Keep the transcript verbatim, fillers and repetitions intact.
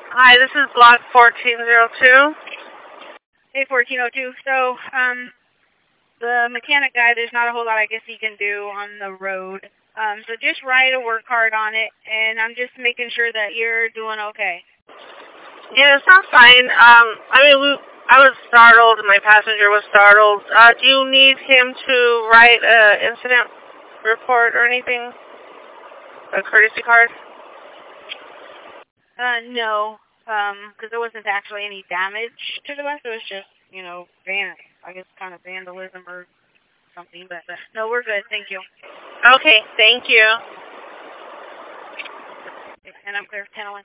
Hi, this is block fourteen oh two. Hey, fourteen oh two. So, um, the mechanic guy, there's not a whole lot I guess he can do on the road. Um, so just write a work card on it, and I'm just making sure that you're doing okay. Yes, I'm fine. Um, I mean, we, I was startled. My passenger was startled. Uh, do you need him to write an incident report or anything? A courtesy card? Uh, no, um, because there wasn't actually any damage to the bus. It was just, you know, van, I guess kind of vandalism or something. But uh, no, we're good. Thank you. Okay, thank you. And I'm clear for ten oh one.